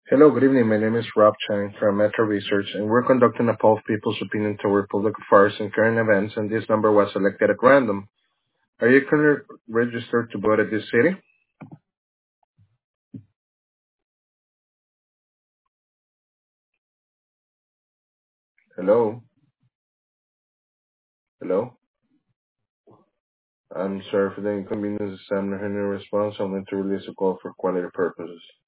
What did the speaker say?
Hello, good evening. My name is Rob Chang from Metro Research, and we're conducting a poll of people's opinion toward public affairs and current events, and this number was selected at random. Are you currently registered to vote at this city? Hello? Hello? I'm sorry for the inconvenience. I'm not hearing a response. I'm going to release a call for quality purposes.